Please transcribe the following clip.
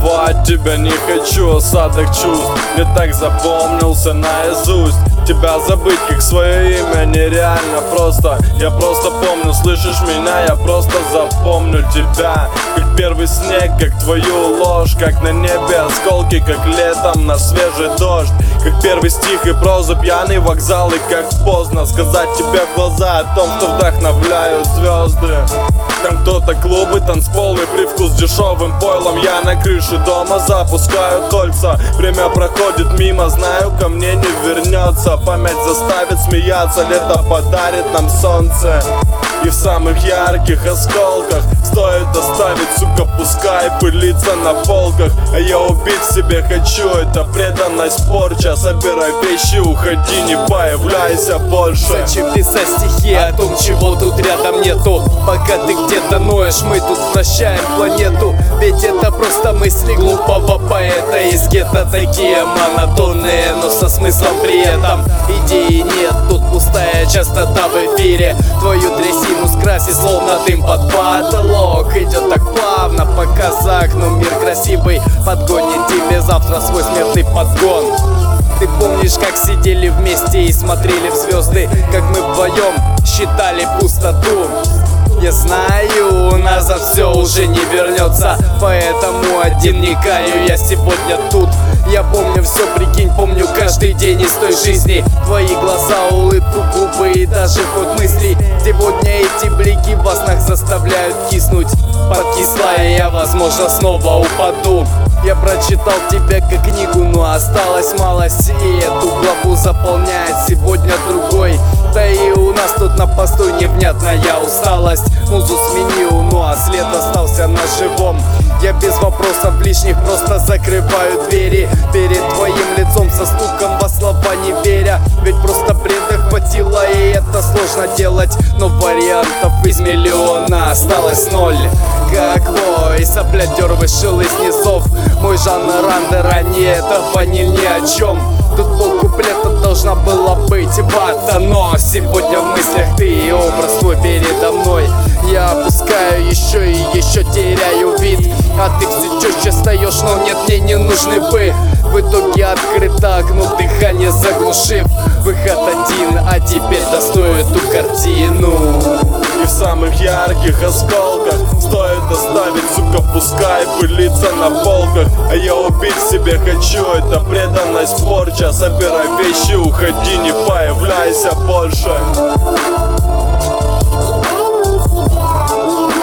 забывать тебя не хочу. Осадок чувств мне так запомнился наизусть. Тебя забыть как свое имя нереально просто. Я просто помню, слышишь меня, я просто запомню тебя. Как первый снег, как твою ложь, как на небе осколки, как летом на свежий дождь. Как первый стих и проза, пьяный вокзал, и как поздно сказать тебе в глаза о том, что вдохновляют звезды. Там кто-то клубы, танцпол и привкус дешевым пойлом. Я на крыше дома запускаю кольца. Время проходит мимо, знаю, ко мне не вернется. Память заставит смеяться, лето подарит нам солнце. И в самых ярких осколках стоит оставить, сука, пускай пылится на полках. А я убить себе хочу, это преданность порча. Собирай вещи, уходи, не появляйся больше. Зачем писать стихи о том, чего тут рядом нету? Пока ты где-то ноешь, мы тут вращаем планету. Ведь это просто мысли глупого поэта из гетто. Такие монотонные, но со смыслом при этом. Идеи нет, тут пустая частота в эфире. Твою трясину скрасит, словно дым под потолок. Идет так плавно пока за окном мир красивый подгонит тебе завтра свой смертный подгон. Ты помнишь, как сидели вместе и смотрели в звезды, как мы вдвоем считали пустоту? Я знаю, назад все уже не вернется, поэтому один не каю, я сегодня тут. Я помню все, прикинь, помню каждый день из той жизни. Твои глаза, улыбку, губы и даже ход мыслей. Сегодня эти блики в снах заставляют киснуть. Подкисла, я, возможно, снова упаду. Я прочитал тебя как книгу, но осталось малость, и эту главу заполняет сегодня другой. Да и у нас тут на посту невнятная усталость. Музу сменил, ну а след остался на живом. Я без вопросов лишних просто закрываю двери перед твоим лицом, со стуком во слова не веря. Ведь просто бреда хватило, и это сложно делать. Но вариантов из миллиона осталось ноль. Как лой, сопля вышел из низов. Мой жанр рандера, не это ваниль ни о чем. Тут полкуплета должна была быть вата, но сегодня в мыслях ты и образ твой передо мной. Я опускаю еще и еще теряю вид, а ты все чаще встаешь, но нет, мне не нужны вы. В итоге открыто окно, дыхание заглушив. Выход один, а теперь достою эту картину. И в самых ярких осколках стоит оставить, сука, пускай пылится на полках. А я убить себе хочу, это преданность порча. Собирай вещи, уходи, не появляйся больше.